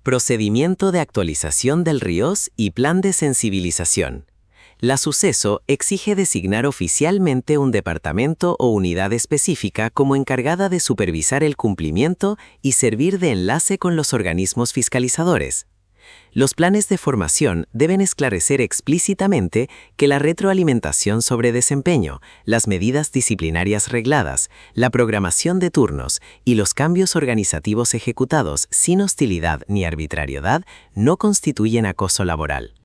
Procedimiento de actualización del RIOS y plan de sensibilización. La Suceso exige designar oficialmente un departamento o unidad específica como encargada de supervisar el cumplimiento y servir de enlace con los organismos fiscalizadores. Los planes de formación deben esclarecer explícitamente que la retroalimentación sobre desempeño, las medidas disciplinarias regladas, la programación de turnos y los cambios organizativos ejecutados sin hostilidad ni arbitrariedad no constituyen acoso laboral.